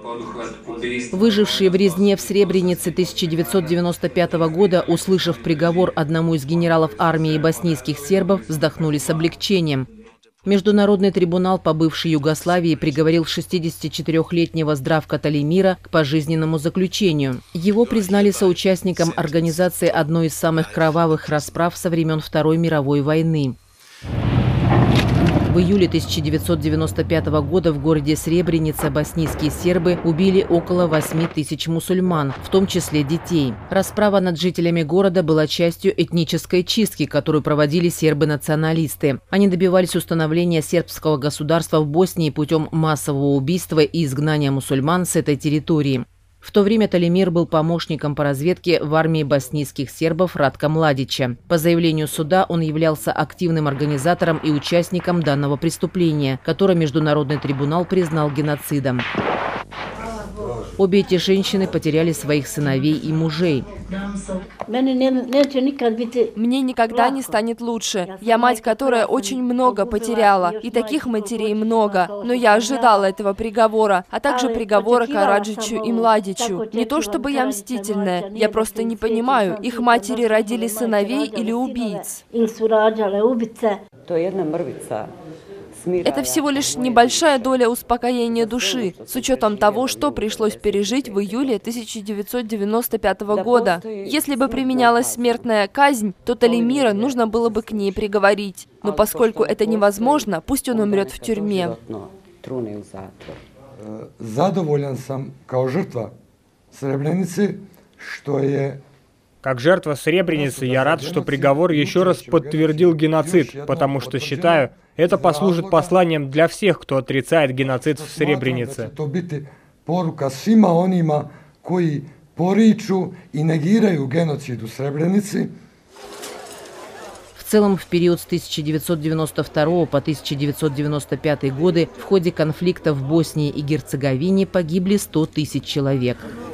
Выжившие в резне в Сребренице 1995 года, услышав приговор одному из генералов армии боснийских сербов, вздохнули с облегчением. Международный трибунал по бывшей Югославии приговорил 64-летнего Здравка Талимира к пожизненному заключению. Его признали соучастником организации одной из самых кровавых расправ со времен Второй мировой войны. В июле 1995 года в городе Сребреница боснийские сербы убили около 8 тысяч мусульман, в том числе детей. Расправа над жителями города была частью этнической чистки, которую проводили сербы-националисты. Они добивались установления сербского государства в Боснии путем массового убийства и изгнания мусульман с этой территории. В то время Талимир был помощником по разведке в армии боснийских сербов Ратка Младича. По заявлению суда он являлся активным организатором и участником данного преступления, которое Международный трибунал признал геноцидом. Обе эти женщины потеряли своих сыновей и мужей. Мне никогда не станет лучше. Я мать, которая очень много потеряла, и таких матерей много. Но я ожидала этого приговора, а также приговора Караджичу и Младичу. Не то чтобы я мстительная, я просто не понимаю, их матери родили сыновей или убийц. Это всего лишь небольшая доля успокоения души, с учетом того, что пришлось пережить в июле 1995 года. Если бы применялась смертная казнь, то Талимира нужно было бы к ней приговорить. Но поскольку это невозможно, пусть он умрет в тюрьме. Задоволен сам, как жертва Сребреницы, что Как жертва Сребреницы, я рад, что приговор еще раз подтвердил геноцид, потому что считаю, это послужит посланием для всех, кто отрицает геноцид в Сребренице. Poruka svima onima koji poriču i negiraju genocid u Srebrenici. В целом, в период с 1992 по 1995 годы в ходе конфликта в Боснии и Герцеговине погибли 100 тысяч человек.